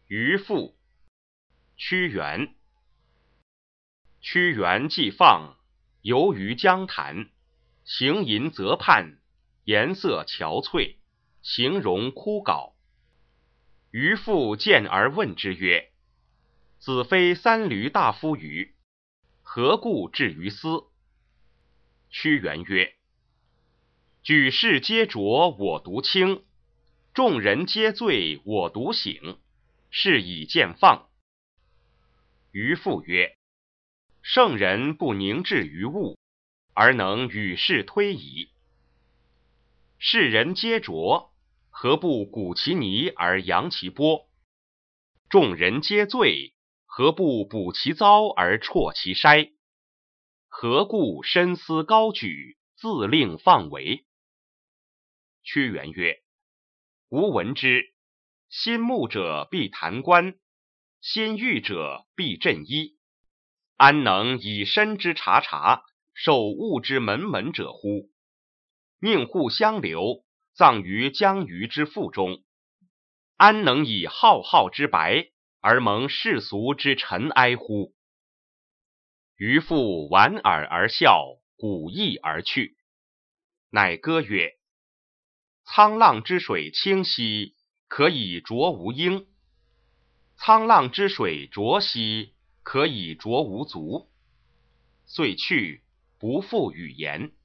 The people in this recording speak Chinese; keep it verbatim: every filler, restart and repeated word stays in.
渔父，屈原。屈原既放，游于江潭，行吟泽畔，颜色憔悴，形容枯槁。渔父见而问之曰：子非三闾大夫与？何故至于斯？屈原曰：举世皆浊我独清，众人皆醉我独醒，是以见放。渔父曰：圣人不凝滞于物，而能与世推移。世人皆浊，何不鼓其泥而扬其波？众人皆醉，何不补其糟而辍其筛？何故深思高举，自令放为？屈原曰：吾闻之，心慕者必弹冠，心欲者必振衣，安能以身之察察，受物之门门者乎？命户相留，葬于江鱼之腹中，安能以浩浩之白，而蒙世俗之尘埃乎？渔父莞尔而笑，鼓翼而去。乃歌曰：沧浪之水清兮，可以濯吾缨；沧浪之水浊兮，可以濯吾足。遂去，不复语言。